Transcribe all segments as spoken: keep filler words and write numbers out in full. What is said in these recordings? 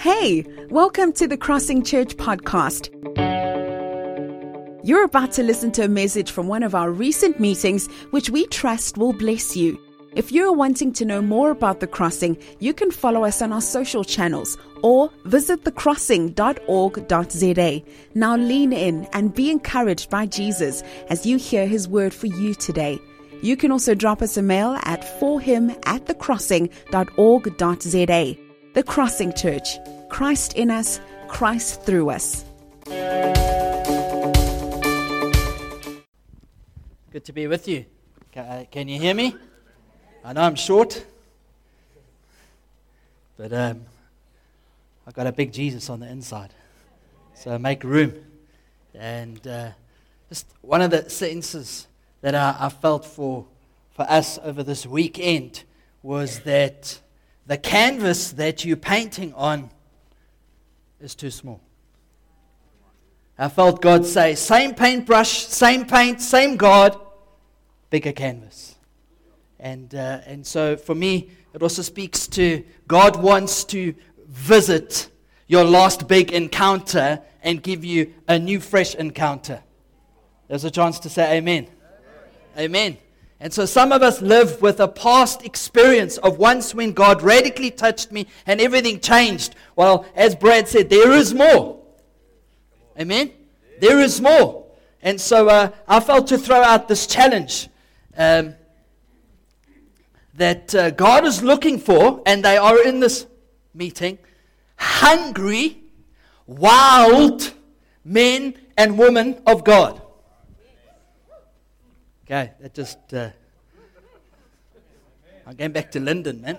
Hey, welcome to the Crossing Church podcast. You're about to listen to a message from one of our recent meetings, which we trust will bless you. If you're wanting to know more about The Crossing, you can follow us on our social channels or visit the crossing dot org dot z a. Now lean in and be encouraged by Jesus as you hear his word for you today. You can also drop us a mail at for him at the crossing dot org dot z a. The Crossing Church. Christ in us, Christ through us. Good to be with you. Can you hear me? I know I'm short, but um, I've got a big Jesus on the inside, so make room. And uh, just one of the senses that I, I felt for for us over this weekend was that the canvas that you're painting on is too small. I felt God say, same paintbrush, same paint, same God, bigger canvas. And uh, and so for me, it also speaks to God wants to visit your last big encounter and give you a new, fresh encounter. There's a chance to say amen. Amen. Amen. And so some of us live with a past experience of once when God radically touched me and everything changed. Well, as Brad said, there is more. Amen? There is more. And so uh, I felt to throw out this challenge um, that uh, God is looking for, and they are in this meeting, hungry, wild men and women of God. Okay, that just, uh, I'm going back to Linden, man.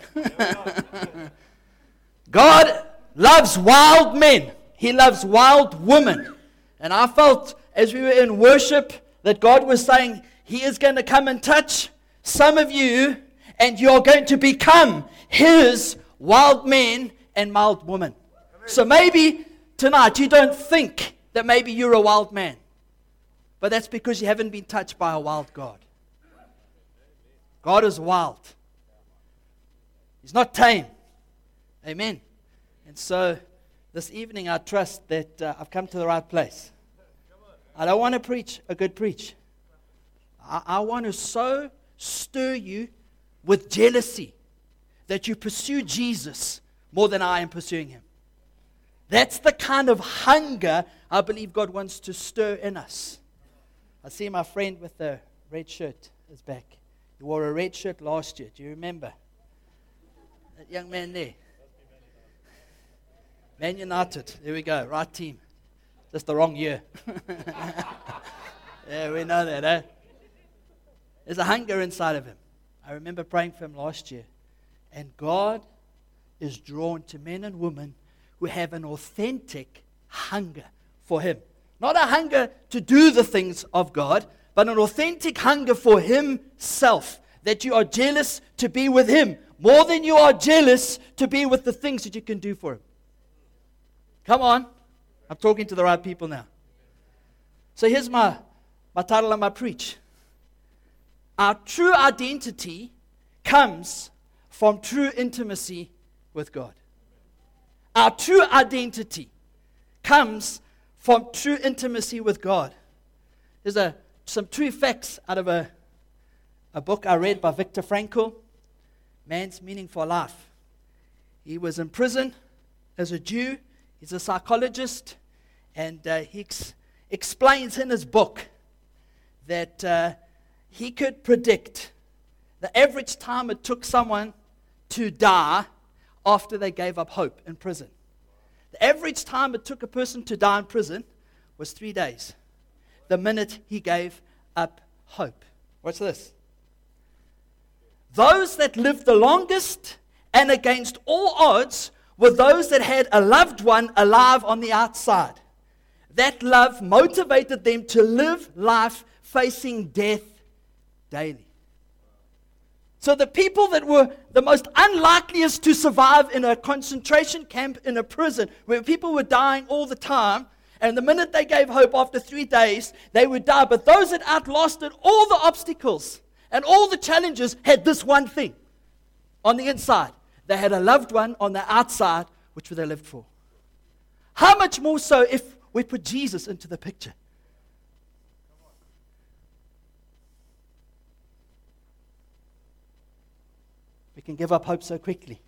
God loves wild men. He loves wild women. And I felt as we were in worship that God was saying he is going to come and touch some of you and you're going to become his wild men and wild women. So maybe tonight you don't think that maybe you're a wild man. But that's because you haven't been touched by a wild God. God is wild. He's not tame. Amen. And so this evening I trust that uh, I've come to the right place. I don't want to preach a good preach. I, I want to so stir you with jealousy that you pursue Jesus more than I am pursuing him. That's the kind of hunger I believe God wants to stir in us. I see my friend with the red shirt is back. He wore a red shirt last year. Do you remember? That young man there. Man United. There we go. Right team. Just the wrong year. Yeah, we know that, eh? There's a hunger inside of him. I remember praying for him last year. And God is drawn to men and women who have an authentic hunger for him. Not a hunger to do the things of God, but an authentic hunger for himself. That you are jealous to be with him more than you are jealous to be with the things that you can do for him. Come on. I'm talking to the right people now. So here's my, my title of my preach. Our true identity comes from true intimacy with God. Our true identity comes from true intimacy with God. There's a, some true facts out of a, a book I read by Viktor Frankl, Man's Meaning for Life. He was in prison as a Jew. He's a psychologist. And uh, he ex- explains in his book that uh, he could predict the average time it took someone to die after they gave up hope in prison. The average time it took a person to die in prison was three days. The minute he gave up hope. What's this? Those that lived the longest and against all odds were those that had a loved one alive on the outside. That love motivated them to live life facing death daily. So the people that were the most unlikeliest to survive in a concentration camp in a prison, where people were dying all the time, and the minute they gave hope after three days, they would die. But those that outlasted all the obstacles and all the challenges had this one thing on the inside. They had a loved one on the outside, which they lived for. How much more so if we put Jesus into the picture? We can give up hope so quickly.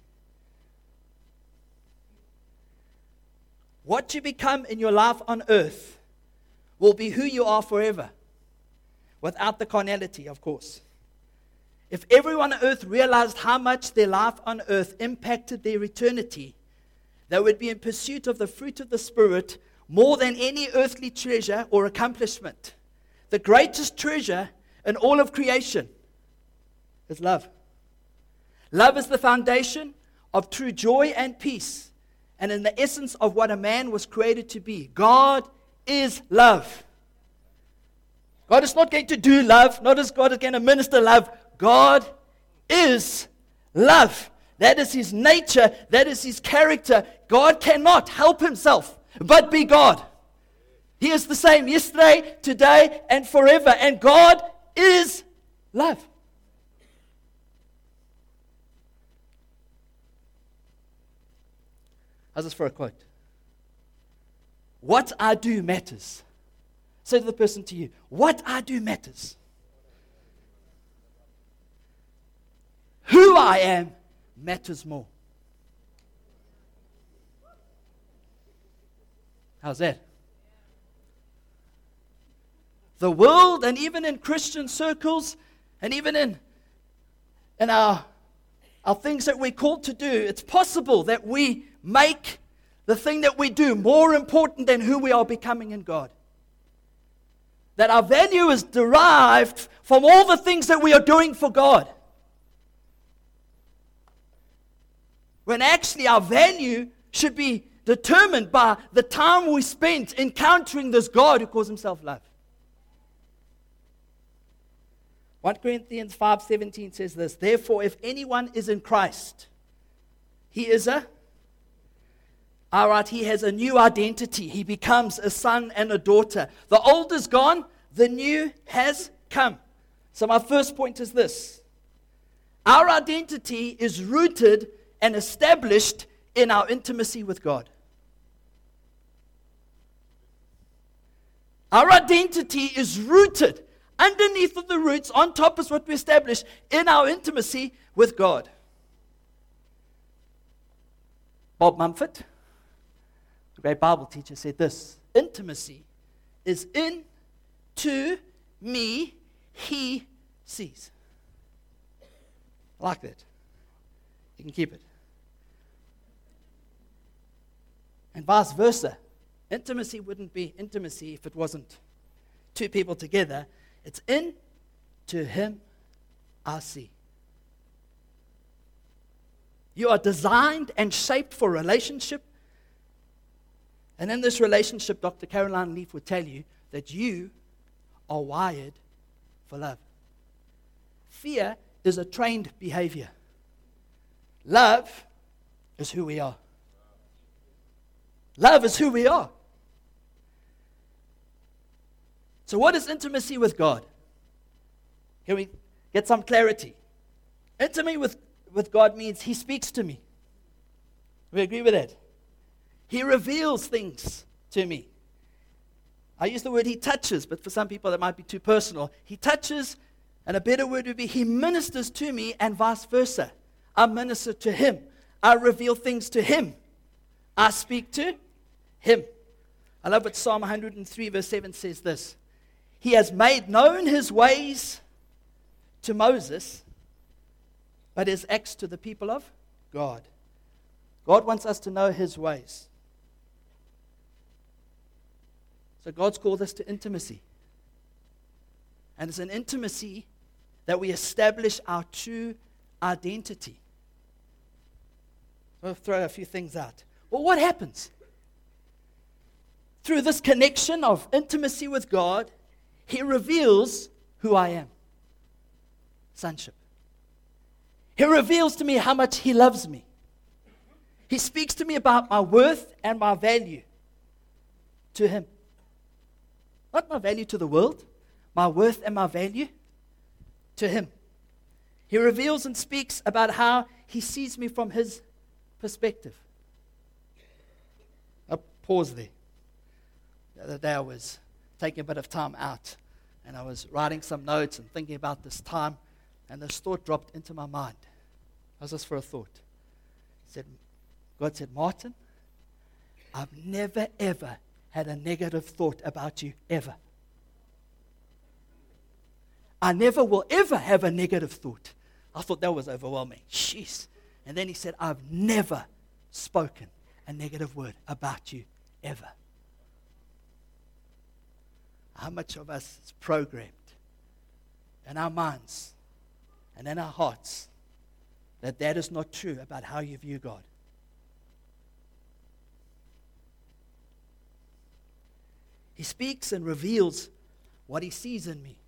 What you become in your life on earth will be who you are forever, without the carnality, of course. If everyone on earth realized how much their life on earth impacted their eternity, they would be in pursuit of the fruit of the Spirit more than any earthly treasure or accomplishment. The greatest treasure in all of creation is love. Love is the foundation of true joy and peace, and in the essence of what a man was created to be. God is love. God is not going to do love, not as God is going to minister love. God is love. That is His nature. That is His character. God cannot help Himself but be God. He is the same yesterday, today, and forever. And God is love. How's this for a quote? What I do matters. Say to the person to you, what I do matters. Who I am matters more. How's that? The world, and even in Christian circles, and even in, in our, our things that we're called to do, it's possible that we make the thing that we do more important than who we are becoming in God. That our value is derived from all the things that we are doing for God. When actually our value should be determined by the time we spent encountering this God who calls Himself love. First Corinthians five seventeen says this, therefore if anyone is in Christ, he is a All right, he has a new identity. He becomes a son and a daughter. The old is gone, the new has come. So my first point is this. Our identity is rooted and established in our intimacy with God. Our identity is rooted. Underneath of the roots, on top is what we establish in our intimacy with God. Bob Mumford, a great Bible teacher, said this, intimacy is in to me he sees. I like that. You can keep it. And vice versa. Intimacy wouldn't be intimacy if it wasn't two people together. It's in to him I see. You are designed and shaped for relationship. And in this relationship, Doctor Caroline Leaf would tell you that you are wired for love. Fear is a trained behavior. Love is who we are. Love is who we are. So what is intimacy with God? Can we get some clarity? Intimacy with, with God means He speaks to me. We agree with that? He reveals things to me. I use the word He touches, but for some people that might be too personal. He touches, and a better word would be He ministers to me, and vice versa. I minister to Him. I reveal things to Him. I speak to Him. I love what Psalm one hundred three verse seven says this. He has made known His ways to Moses, but His acts to the people of God. God wants us to know His ways. So God's called us to intimacy. And it's an intimacy that we establish our true identity. I'll throw a few things out. Well, what happens? Through this connection of intimacy with God, He reveals who I am. Sonship. He reveals to me how much He loves me. He speaks to me about my worth and my value to Him. Not my value to the world, my worth and my value to Him. He reveals and speaks about how He sees me from His perspective. I'll pause there. The other day I was taking a bit of time out, and I was writing some notes and thinking about this time, and this thought dropped into my mind. How's this for a thought? He said, God said, Martin, I've never, ever had a negative thought about you, ever. I never will ever have a negative thought. I thought that was overwhelming. Jeez. And then he said, I've never spoken a negative word about you, ever. How much of us is programmed in our minds and in our hearts that that is not true about how you view God? He speaks and reveals what he sees in me.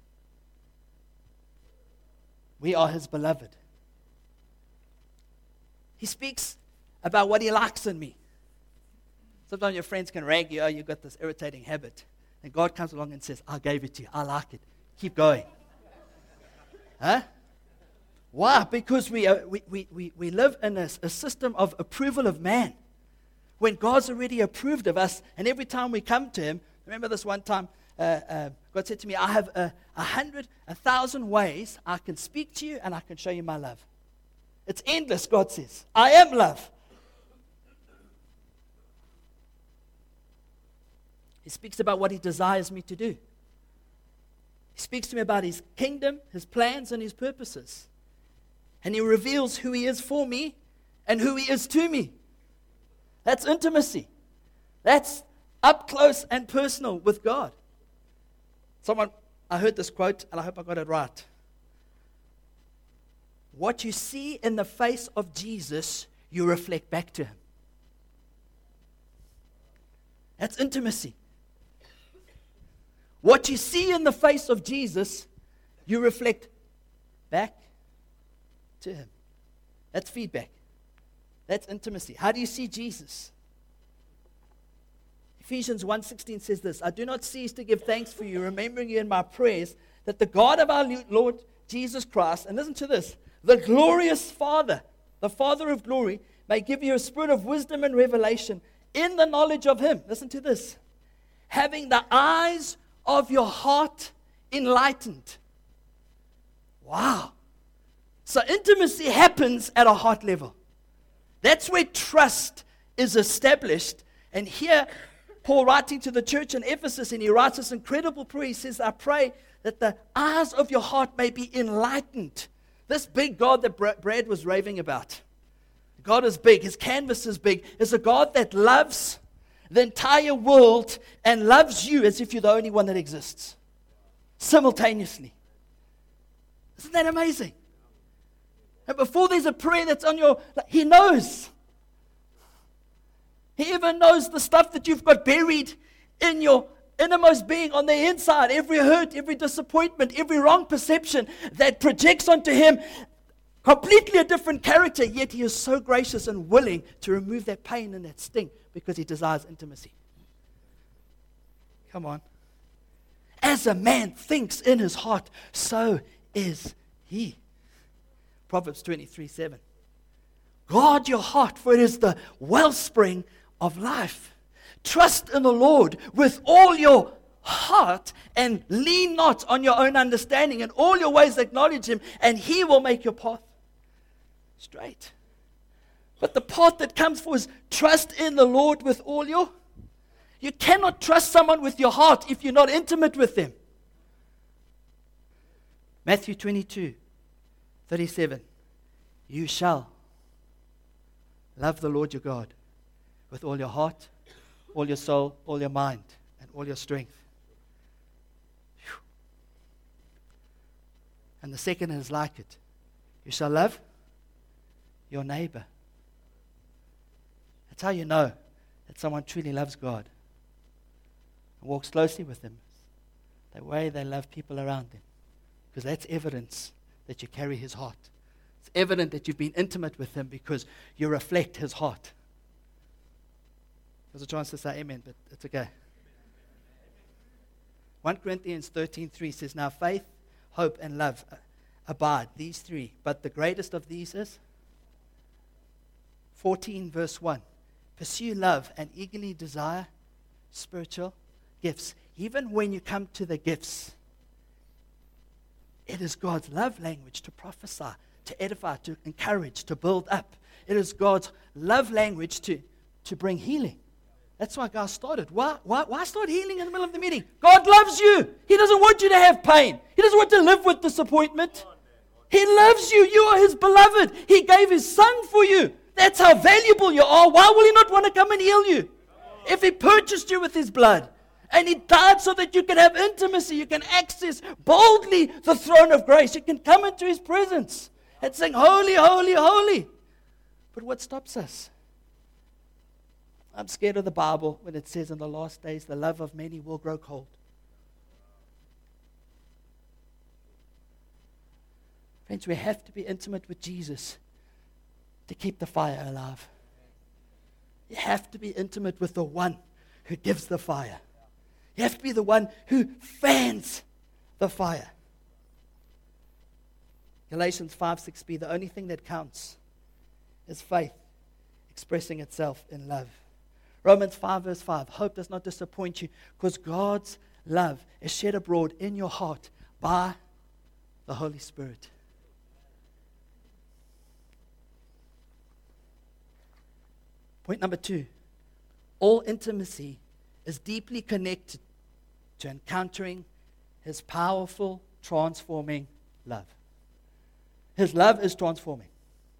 We are his beloved. He speaks about what he likes in me. Sometimes your friends can rag you, oh, you've got this irritating habit. And God comes along and says, I gave it to you. I like it. Keep going. Huh? Why? Because we, uh, we, we, we, we live in a, a system of approval of man. When God's already approved of us, and every time we come to him, remember this one time, uh, uh, God said to me, I have a, a hundred, a thousand ways I can speak to you and I can show you my love. It's endless, God says. I am love. He speaks about what he desires me to do. He speaks to me about his kingdom, his plans, and his purposes. And he reveals who he is for me and who he is to me. That's intimacy. That's up close and personal with God. Someone, I heard this quote, and I hope I got it right. What you see in the face of Jesus, you reflect back to him. That's intimacy. What you see in the face of Jesus, you reflect back to him. That's feedback. That's intimacy. How do you see Jesus? Ephesians one sixteen says this, I do not cease to give thanks for you, remembering you in my prayers, that the God of our Lord Jesus Christ, and listen to this, the glorious Father, the Father of glory, may give you a spirit of wisdom and revelation in the knowledge of him. Listen to this. Having the eyes of your heart enlightened. Wow. So intimacy happens at a heart level. That's where trust is established. And here, Paul writing to the church in Ephesus, and he writes this incredible prayer. He says, I pray that the eyes of your heart may be enlightened. This big God that Brad was raving about. God is big. His canvas is big. Is a God that loves the entire world and loves you as if you're the only one that exists. Simultaneously. Isn't that amazing? And before there's a prayer that's on your, he knows. He even knows the stuff that you've got buried in your innermost being on the inside. Every hurt, every disappointment, every wrong perception that projects onto him completely a different character, yet he is so gracious and willing to remove that pain and that sting because he desires intimacy. Come on. As a man thinks in his heart, so is he. Proverbs twenty-three seven. Guard your heart, for it is the wellspring of life. Trust in the Lord with all your heart and lean not on your own understanding. In all your ways acknowledge him, and he will make your path straight. But the path that comes for is trust in the Lord with all your. You cannot trust someone with your heart if you're not intimate with them. Matthew twenty-two thirty-seven. You shall love the Lord your God with all your heart, all your soul, all your mind, and all your strength. Whew. And the second is like it. You shall love your neighbor. That's how you know that someone truly loves God and walks closely with him. The way they love people around them. Because that's evidence that you carry his heart. It's evident that you've been intimate with him because you reflect his heart. There's a chance to say amen, but it's okay. First Corinthians thirteen three says, now faith, hope, and love abide, these three. But the greatest of these is fourteen verse one. pursue love, and eagerly desire spiritual gifts. Even when you come to the gifts, it is God's love language to prophesy, to edify, to encourage, to build up. It is God's love language to, to bring healing. That's why God started. Why, why, why start healing in the middle of the meeting? God loves you. He doesn't want you to have pain. He doesn't want to live with disappointment. He loves you. You are His beloved. He gave His Son for you. That's how valuable you are. Why will He not want to come and heal you? If He purchased you with His blood, and He died so that you can have intimacy, you can access boldly the throne of grace. You can come into His presence and sing, holy, holy, holy. But what stops us? I'm scared of the Bible when it says in the last days, the love of many will grow cold. Friends, we have to be intimate with Jesus to keep the fire alive. You have to be intimate with the one who gives the fire. You have to be the one who fans the fire. Galatians five six b, the only thing that counts is faith expressing itself in love. Romans five verse five, hope does not disappoint you because God's love is shed abroad in your heart by the Holy Spirit. Point number two, all intimacy is deeply connected to encountering His powerful, transforming love. His love is transforming.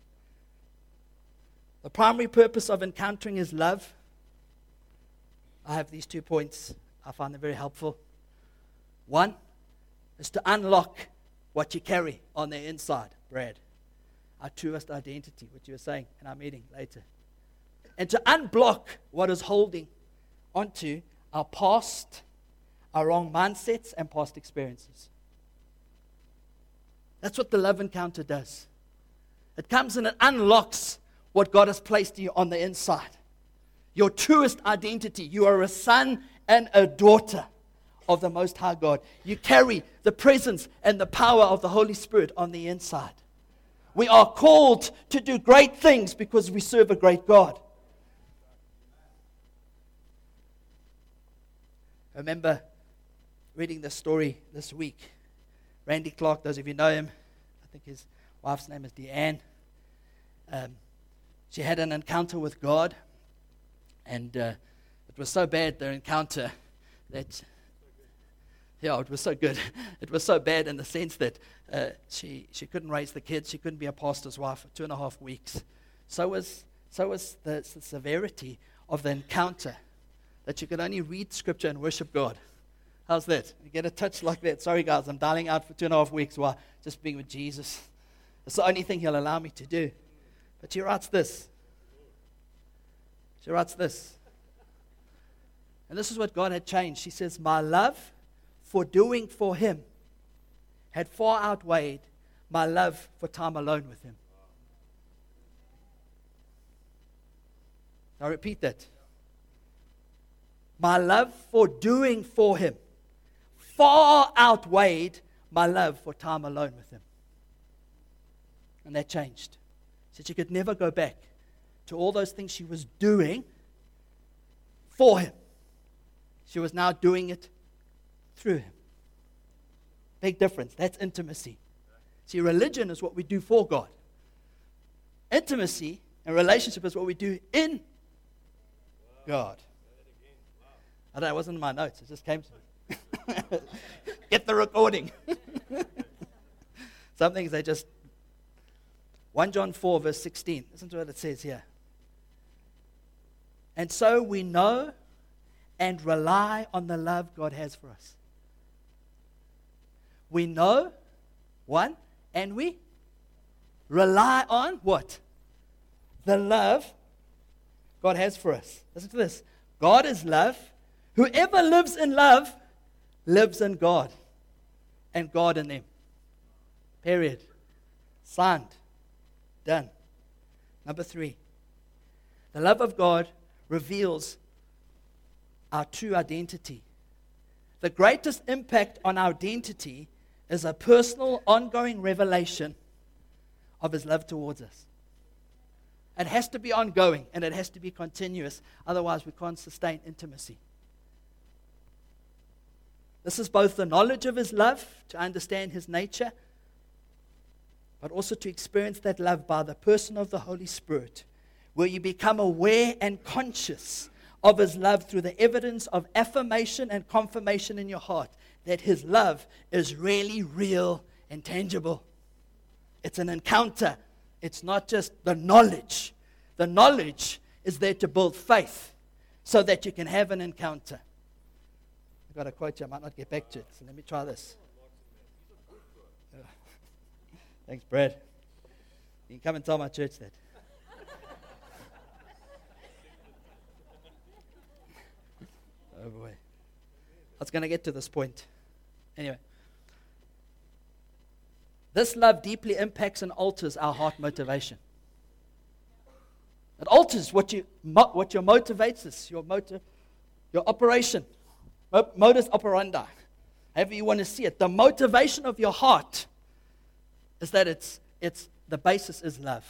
The primary purpose of encountering His love, I have these two points. I find them very helpful. One is to unlock what you carry on the inside, Brad. Our truest identity, what you were saying in our meeting later. And to unblock what is holding onto our past, our wrong mindsets, and past experiences. That's what the love encounter does. It comes and it unlocks what God has placed you on the inside. Your truest identity. You are a son and a daughter of the Most High God. You carry the presence and the power of the Holy Spirit on the inside. We are called to do great things because we serve a great God. I remember reading this story this week. Randy Clark, those of you know him, I think his wife's name is Deanne. Um, she had an encounter with God, and uh, it was so bad, their encounter, that, yeah, it was so good. It was so bad in the sense that uh, she, she couldn't raise the kids. She couldn't be a pastor's wife for two and a half weeks. So was, so was the, the severity of the encounter, that you could only read Scripture and worship God. How's that? You get a touch like that. Sorry, guys, I'm dialing out for two and a half weeks while just being with Jesus. It's the only thing He'll allow me to do. But she writes this. She writes this. And this is what God had changed. She says, my love for doing for Him had far outweighed my love for time alone with Him. I'll repeat that. My love for doing for Him far outweighed my love for time alone with Him. And that changed. She said she could never go back to all those things she was doing for Him. She was now doing it through Him. Big difference. That's intimacy. See, religion is what we do for God. Intimacy and relationship is what we do in God. I don't know, it wasn't in my notes. It just came to me. Get the recording. Some things they just... First John four, verse sixteen. Listen to what it says here. And so we know and rely on the love God has for us. We know, one, and we rely on what? The love God has for us. Listen to this. God is love. Whoever lives in love lives in God, and God in them. Period. Signed. Done. Number three. The love of God reveals our true identity. The greatest impact on our identity is a personal, ongoing revelation of His love towards us. It has to be ongoing, and it has to be continuous. Otherwise, we can't sustain intimacy. This is both the knowledge of His love, to understand His nature, but also to experience that love by the person of the Holy Spirit, where you become aware and conscious of His love through the evidence of affirmation and confirmation in your heart that His love is really real and tangible. It's an encounter. It's not just the knowledge. The knowledge is there to build faith so that you can have an encounter. I've got a quote here. I might not get back to it, so let me try this. Thanks, Brad. You can come and tell my church that. Oh boy. I was going to get to this point. Anyway. This love deeply impacts and alters our heart motivation. It alters what you what your motivates us, your motive, your operation, modus operandi, however you want to see it. The motivation of your heart is that it's it's the basis is love.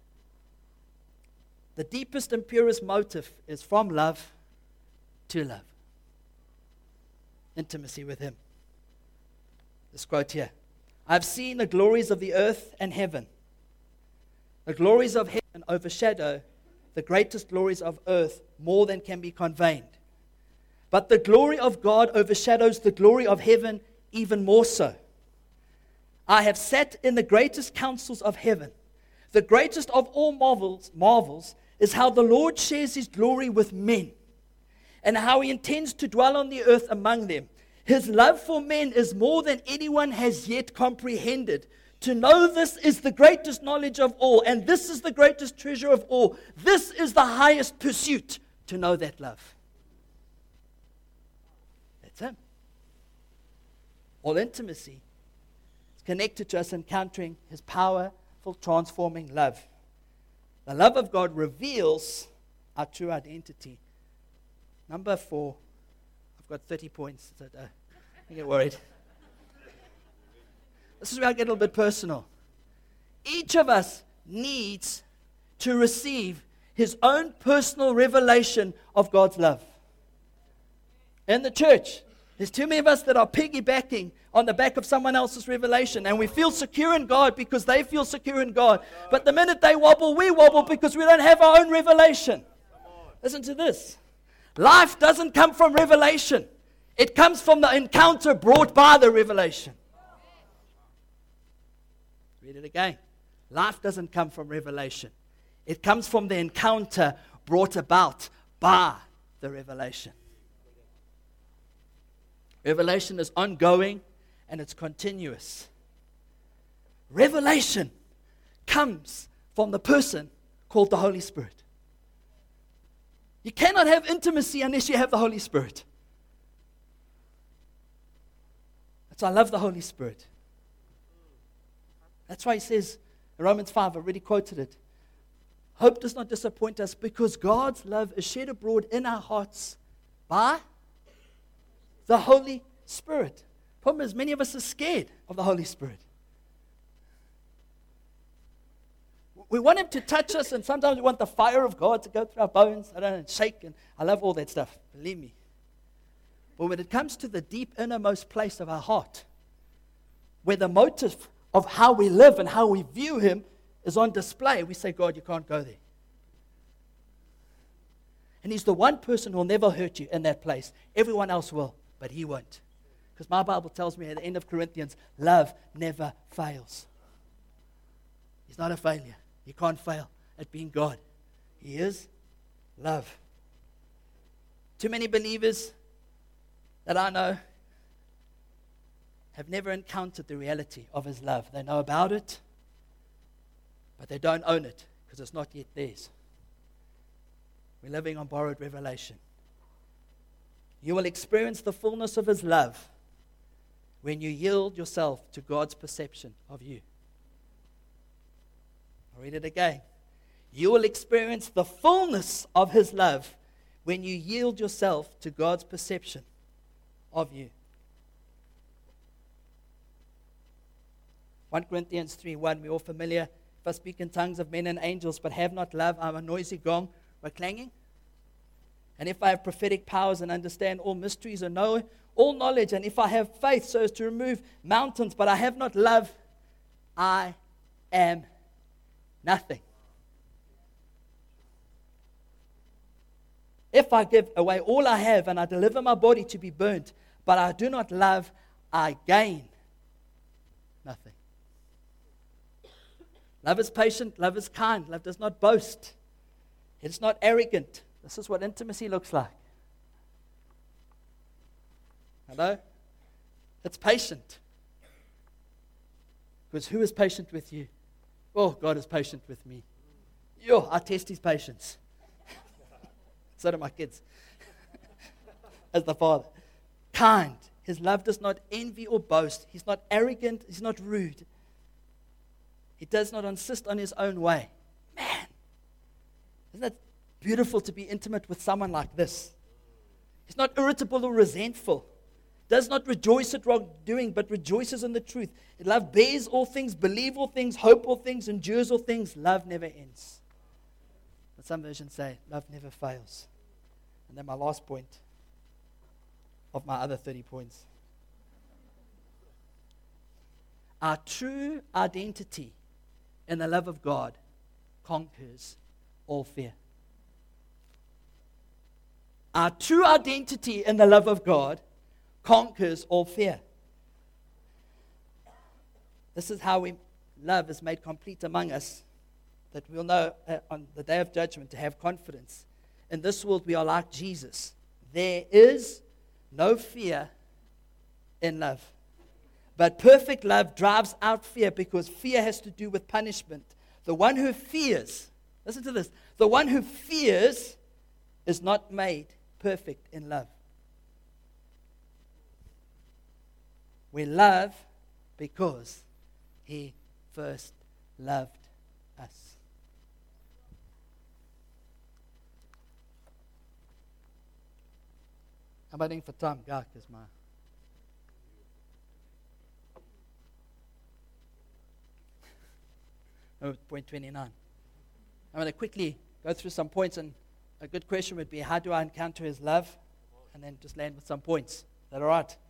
The deepest and purest motive is from love to love. Intimacy with Him. This quote here. I've seen the glories of the earth and heaven. The glories of heaven overshadow the greatest glories of earth more than can be conveyed. But the glory of God overshadows the glory of heaven even more so. I have sat in the greatest councils of heaven. The greatest of all marvels, marvels is how the Lord shares His glory with men, and how He intends to dwell on the earth among them. His love for men is more than anyone has yet comprehended. To know this is the greatest knowledge of all, and this is the greatest treasure of all. This is the highest pursuit, to know that love. That's Him. All intimacy is connected to us encountering His powerful, transforming love. The love of God reveals our true identity. Number four. I've got thirty points. So don't get worried. This is where I get a little bit personal. Each of us needs to receive his own personal revelation of God's love. In the church, there's too many of us that are piggybacking on the back of someone else's revelation, and we feel secure in God because they feel secure in God. But the minute they wobble, we wobble because we don't have our own revelation. Listen to this. Life doesn't come from revelation. It comes from the encounter brought by the revelation. Read it again. Life doesn't come from revelation. It comes from the encounter brought about by the revelation. Revelation is ongoing and it's continuous. Revelation comes from the person called the Holy Spirit. You cannot have intimacy unless you have the Holy Spirit. That's why I love the Holy Spirit. That's why he says, in Romans five, I already quoted it. Hope does not disappoint us because God's love is shed abroad in our hearts by the Holy Spirit. Problem is, many of us are scared of the Holy Spirit. We want Him to touch us, and sometimes we want the fire of God to go through our bones. I don't know, and shake, and I love all that stuff. Believe me. But when it comes to the deep innermost place of our heart, where the motive of how we live and how we view Him is on display, we say, God, you can't go there. And He's the one person who will never hurt you in that place. Everyone else will, but He won't. Because my Bible tells me at the end of Corinthians, love never fails. He's not a failure. He can't fail at being God. He is love. Too many believers that I know have never encountered the reality of His love. They know about it, but they don't own it because it's not yet theirs. We're living on borrowed revelation. You will experience the fullness of His love when you yield yourself to God's perception of you. I'll read it again. You will experience the fullness of His love when you yield yourself to God's perception of you. First Corinthians three one, we're all familiar. If I speak in tongues of men and angels, but have not love, I'm a noisy gong or clanging. And if I have prophetic powers and understand all mysteries and know all knowledge, and if I have faith so as to remove mountains, but I have not love, I am nothing. If I give away all I have and I deliver my body to be burnt, but I do not love, I gain nothing. Love is patient, love is kind, love does not boast. It's not arrogant. This is what intimacy looks like. Hello? It's patient. Because who is patient with you? Oh, God is patient with me. Yo, I test his patience. So do my kids. As the father. Kind. His love does not envy or boast. He's not arrogant. He's not rude. He does not insist on his own way. Man, isn't that beautiful to be intimate with someone like this? He's not irritable or resentful. Does not rejoice at wrongdoing, but rejoices in the truth. Love bears all things, believes all things, hope all things, endures all things. Love never ends. But some versions say, love never fails. And then my last point of my other thirty points. Our true identity in the love of God conquers all fear. Our true identity in the love of God conquers all fear. This is how we love is made complete among us, that we'll know uh, on the day of judgment to have confidence. In this world we are like Jesus. There is no fear in love. But perfect love drives out fear, because fear has to do with punishment. The one who fears, listen to this, the one who fears is not made perfect in love. We love because he first loved us. I'm waiting for time, God, because my oh, point twenty-nine. I'm going to quickly go through some points, and a good question would be, how do I encounter his love? And then just land with some points. Is that all right?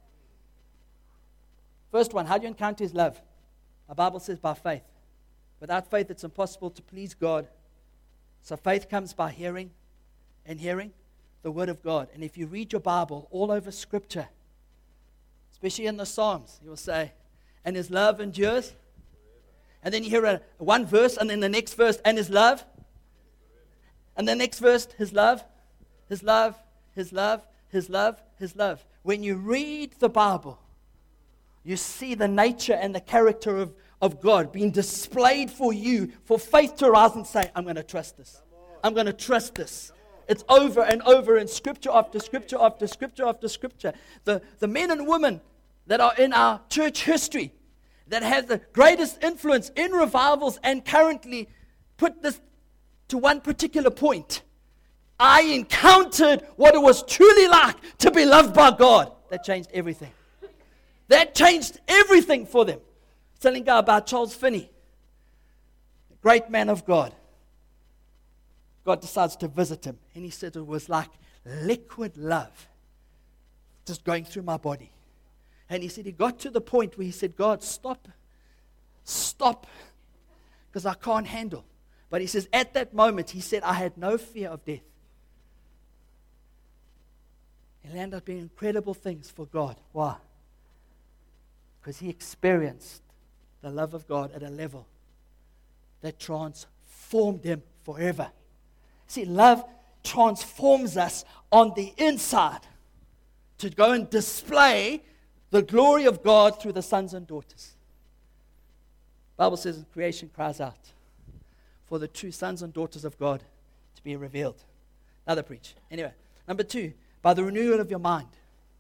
First one, how do you encounter his love? The Bible says by faith. Without faith, it's impossible to please God. So faith comes by hearing, and hearing the word of God. And if you read your Bible all over Scripture, especially in the Psalms, you will say, and his love endures. And then you hear a, one verse, and then the next verse, and his love. And the next verse, his love, his love, his love, his love, his love. When you read the Bible, you see the nature and the character of, of God being displayed for you, for faith to arise and say, I'm going to trust this. I'm going to trust this. It's over and over in Scripture after Scripture after Scripture after Scripture. The, the men and women that are in our church history that have the greatest influence in revivals and currently put this to one particular point. I encountered what it was truly like to be loved by God. That changed everything. That changed everything for them. Telling God about Charles Finney, a great man of God. God decides to visit him, and he said it was like liquid love just going through my body. And he said he got to the point where he said, God, stop, stop, because I can't handle. But he says, at that moment, he said, I had no fear of death. It ended up being incredible things for God. Why? Because he experienced the love of God at a level that transformed him forever. See, love transforms us on the inside to go and display the glory of God through the sons and daughters. The Bible says creation cries out for the true sons and daughters of God to be revealed. Another preach. Anyway, number two, by the renewal of your mind.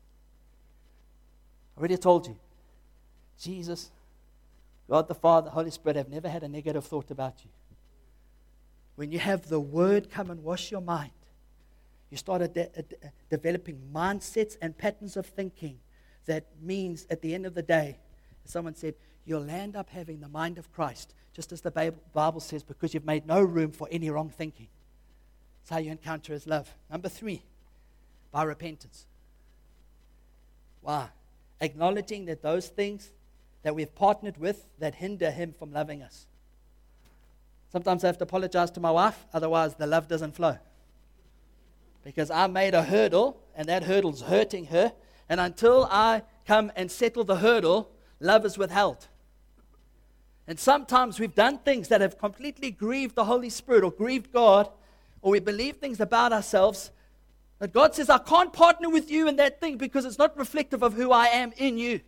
I already told you, Jesus, God the Father, Holy Spirit have never had a negative thought about you. When you have the Word come and wash your mind, you start de- de- developing mindsets and patterns of thinking that means at the end of the day, as someone said, you'll end up having the mind of Christ. just as the Bible says, because you've made no room for any wrong thinking. That's how you encounter His love. Number three, by repentance. Why? Acknowledging that those things that we've partnered with that hinder Him from loving us. Sometimes I have to apologize to my wife, otherwise the love doesn't flow. Because I made a hurdle, and that hurdle's hurting her, and until I come and settle the hurdle, love is withheld. And sometimes we've done things that have completely grieved the Holy Spirit or grieved God, or we believe things about ourselves that God says, I can't partner with you in that thing because it's not reflective of who I am in you.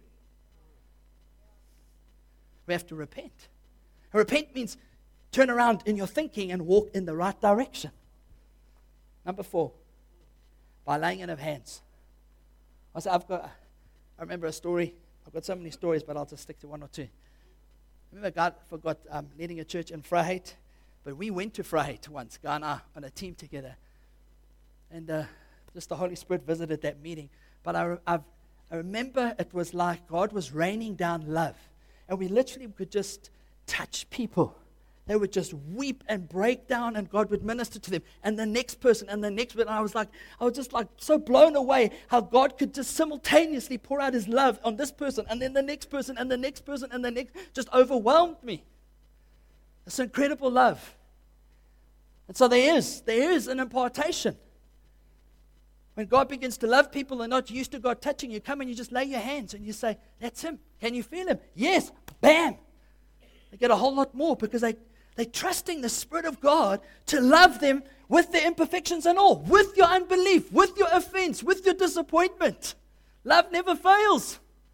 We have to repent. And repent means turn around in your thinking and walk in the right direction. Number four, by laying in of hands. I said, I've got, I remember a story. I've got so many stories, but I'll just stick to one or two. I remember God forgot um, leading a church in Vryheid, but we went to Vryheid once, God and I, on a team together. And uh, just the Holy Spirit visited that meeting. But I, I've, I remember it was like God was raining down love. And we literally could just touch people. They would just weep and break down, and God would minister to them. And the next person, and the next person. And I was like, I was just like so blown away how God could just simultaneously pour out His love on this person, and then the next person, and the next person, and the next. Just overwhelmed me. It's incredible love. And so there is, there is an impartation. When God begins to love people, they're not used to God touching you. Come and you just lay your hands and you say, that's Him. Can you feel Him? Yes. Bam. They get a whole lot more because they, they're trusting the Spirit of God to love them with their imperfections and all, with your unbelief, with your offense, with your disappointment. Love never fails.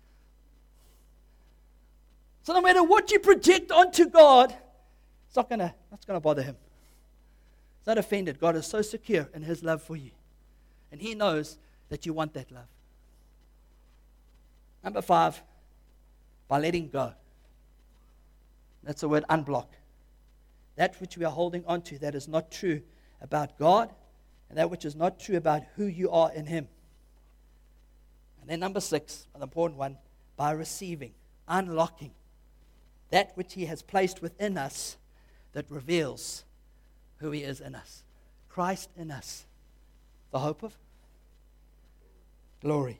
So no matter what you project onto God, it's not gonna, not gonna bother Him. He's not offended. God is so secure in His love for you. And He knows that you want that love. Number five, by letting go. That's the word unblock. That which we are holding on to that is not true about God, and that which is not true about who you are in Him. And then number six, an important one, by receiving, unlocking that which He has placed within us that reveals who He is in us. Christ in us, the hope of glory.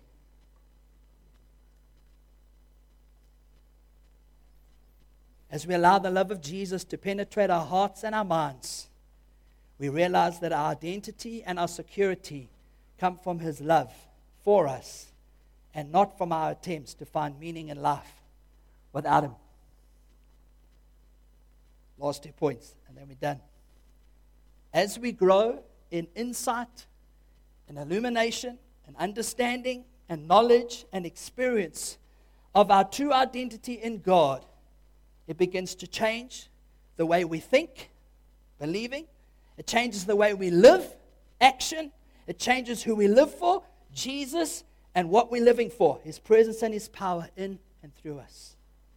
As we allow the love of Jesus to penetrate our hearts and our minds, we realize that our identity and our security come from His love for us and not from our attempts to find meaning in life without Him. Last two points, and then we're done. As we grow in insight and illumination and understanding and knowledge and experience of our true identity in God, it begins to change the way we think, believing. It changes the way we live, action. It changes who we live for, Jesus, and what we're living for, His presence and His power in and through us.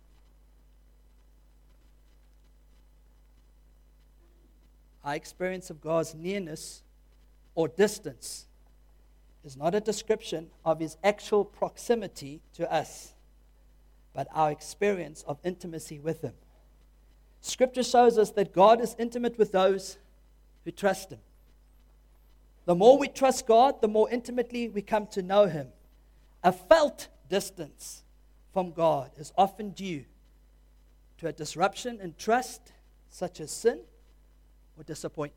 Our experience of God's nearness or distance is not a description of His actual proximity to us, but our experience of intimacy with Him. Scripture shows us that God is intimate with those who trust Him. The more we trust God, the more intimately we come to know Him. A felt distance from God is often due to a disruption in trust, such as sin or disappointment.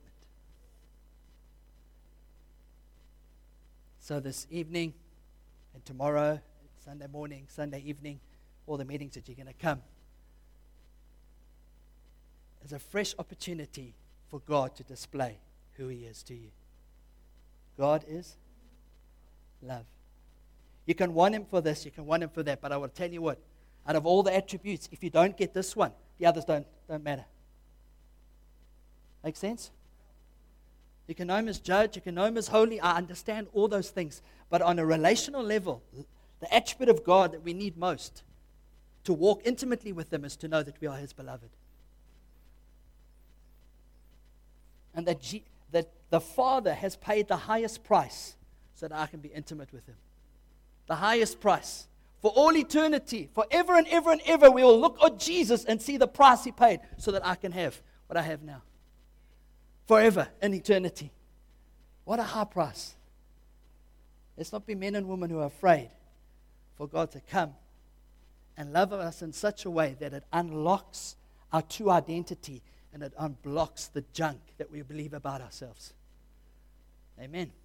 So this evening and tomorrow, Sunday morning, Sunday evening, all the meetings that you're going to come, is a fresh opportunity for God to display who He is to you. God is love. You can want Him for this, you can want Him for that, but I will tell you what, out of all the attributes, if you don't get this one, the others don't, don't matter. Make sense? You can know Him as judge, you can know Him as holy, I understand all those things, but on a relational level, the attribute of God that we need most to walk intimately with Him is to know that we are His beloved. And that, G- that the Father has paid the highest price so that I can be intimate with Him. The highest price For all eternity, forever and ever and ever, we will look at Jesus and see the price He paid so that I can have what I have now. Forever in eternity. What a high price. Let's not be men and women who are afraid for God to come and love us in such a way that it unlocks our true identity and it unblocks the junk that we believe about ourselves. Amen.